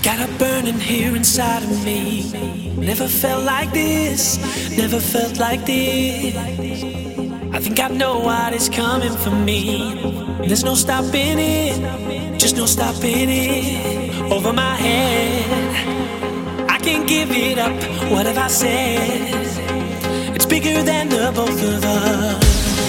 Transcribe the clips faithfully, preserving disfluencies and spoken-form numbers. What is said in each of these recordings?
Got a burning here inside of me. Never felt like this, never felt like this. I think I know what is coming for me. There's no stopping it, just no stopping it. Over my head, I can't give it up. What have I said? It's bigger than the both of us.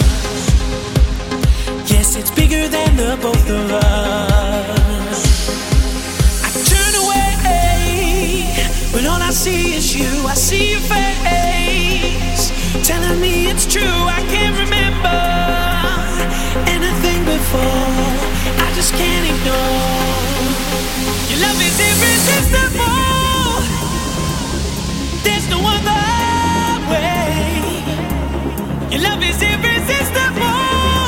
Yes, it's bigger than the both of us. I turn away when all I see is you. I see your face telling me it's true. I can't remember anything before. I just can't ignore. Your love is irresistible. There's no other way. Your love is irresistible.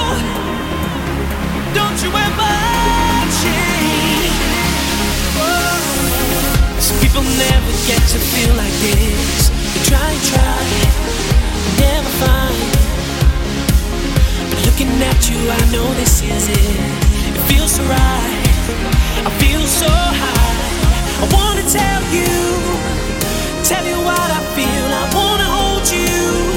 Don't you ever change. Whoa. Some people never get to feel like this. They try and try, never find. But looking at you, I know this is it. It feels so right. I feel so high. I wanna tell you, tell you what I feel. I wanna hold you.